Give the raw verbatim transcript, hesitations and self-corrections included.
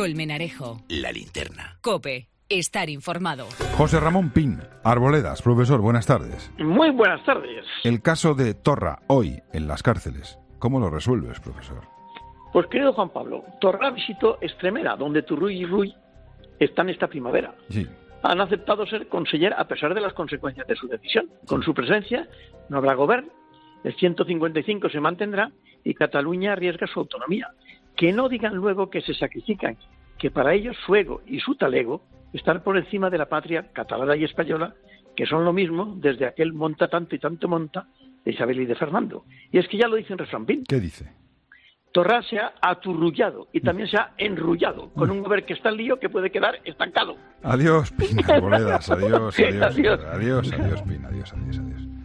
Colmenarejo. La Linterna. COPE. Estar informado. José Ramón Pin, Arboledas. Profesor, buenas tardes. Muy buenas tardes. El caso de Torra, hoy, en las cárceles. ¿Cómo lo resuelves, profesor? Pues, querido Juan Pablo, Torra visitó Extremera, donde Turull y Rull están esta primavera. Sí. Han aceptado ser conseller a pesar de las consecuencias de su decisión. Con su presencia no habrá gobierno, el ciento cincuenta y cinco se mantendrá y Cataluña arriesga su autonomía. Que no digan luego que se sacrifican, que para ellos su ego y su talego están por encima de la patria catalana y española, que son lo mismo desde aquel monta tanto y tanto monta de Isabel y de Fernando. Y es que ya lo dice en refrán. ¿Qué dice? Torra se ha aturrullado y también se ha enrullado con un gobierno que está en lío que puede quedar estancado. Adiós, Pin, Arboledas. Adiós, adiós. Adiós. Adiós, adiós, Pin. Adiós, adiós, adiós.